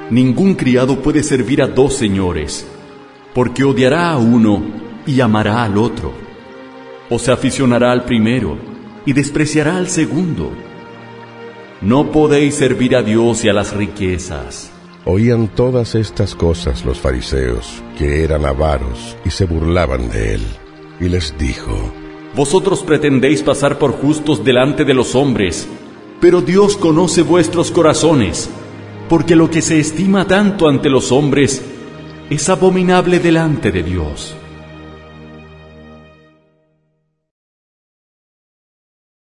Ningún criado puede servir a dos señores, porque odiará a uno y amará al otro, o se aficionará al primero y despreciará al segundo. No podéis servir a Dios y a las riquezas. Oían todas estas cosas los fariseos, que eran avaros, y se burlaban de él. Y les dijo: Vosotros pretendéis pasar por justos delante de los hombres, pero Dios conoce vuestros corazones, porque lo que se estima tanto ante los hombres es abominable delante de Dios.